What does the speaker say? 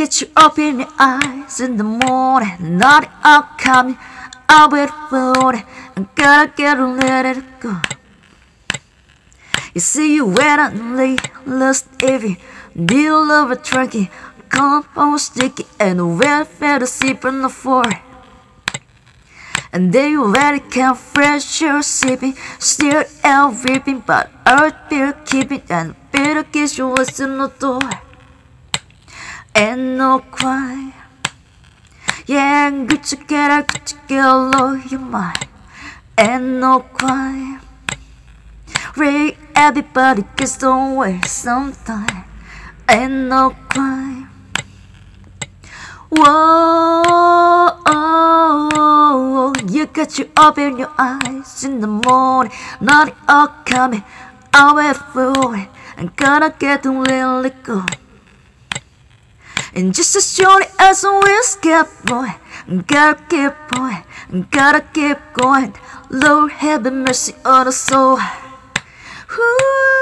Get you up in your eyes in the morning, not I'm coming, I'll wait for it, I gotta get to let it go. You see you when I'm late, last evening, deal of a trunky, come home sticky, and the welfare to sip on the floor. And then you let it come fresh, you're sipping, still out ripping, but earth beer keeping, and better kiss you listen the door. Ain't no cry, yeah, good to get low your mind. Ain't no cry, really everybody gets don't waste some time. Ain't no cry. Whoa, you got you up in your eyes in the morning, not all coming, I'll wait for it, I'm gonna get to let it go. And just as surely as a whiskey boy, gotta keep going, gotta keep going. Lord have mercy on the soul. Ooh.